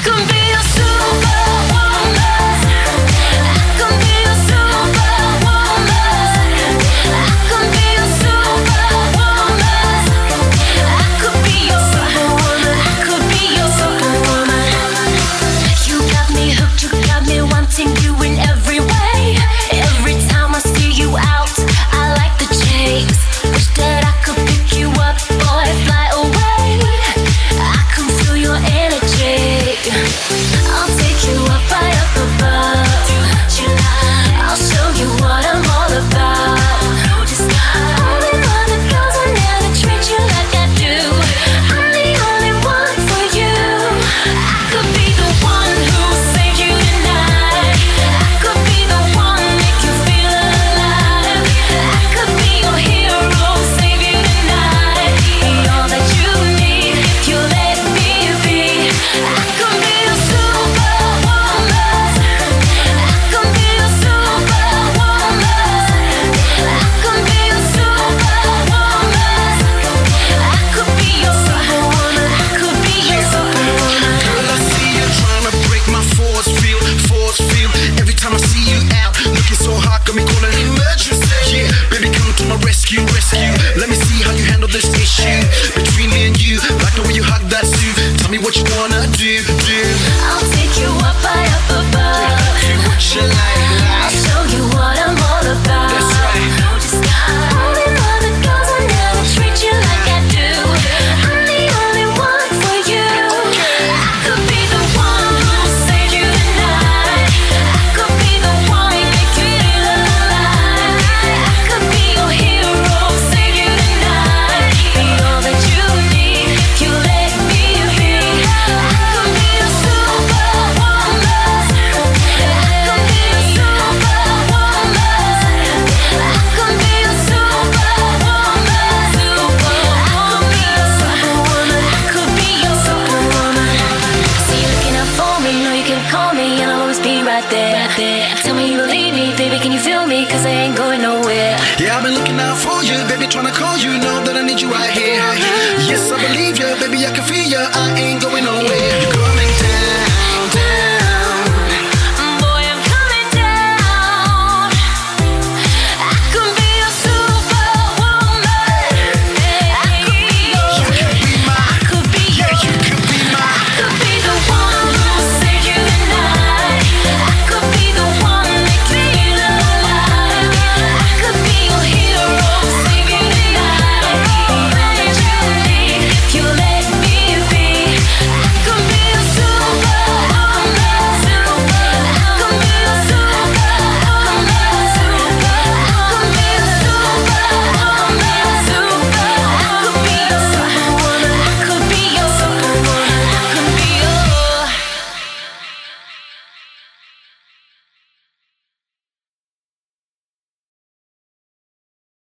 Rescue. Let me see how you handle this issue between me and you. Like the way you hug that suit. Tell me what you wanna do. I'll take you up high up above. Do what you like. I'll show you what I'm all about. That's right. Only other girls will never treat you like I do. I'm the only one for you. I could be the one who'll save you tonight. I could be the one who make you feel alive. I could be your hero, save you tonight. Be all that you need if you let me be. I could be a superwoman. I could be a superwoman. I could be a superwoman. I could be a superwoman. See you looking out for me, know you can call me, and I'll always be right there. Tell me you believe me, baby, can you feel me? 'Cause I ain't going nowhere. Yeah, I've been looking out for you, baby, trying to call you. Know that I need you right here. Yes, I believe you, baby, I can feel you. I ain't going nowhere.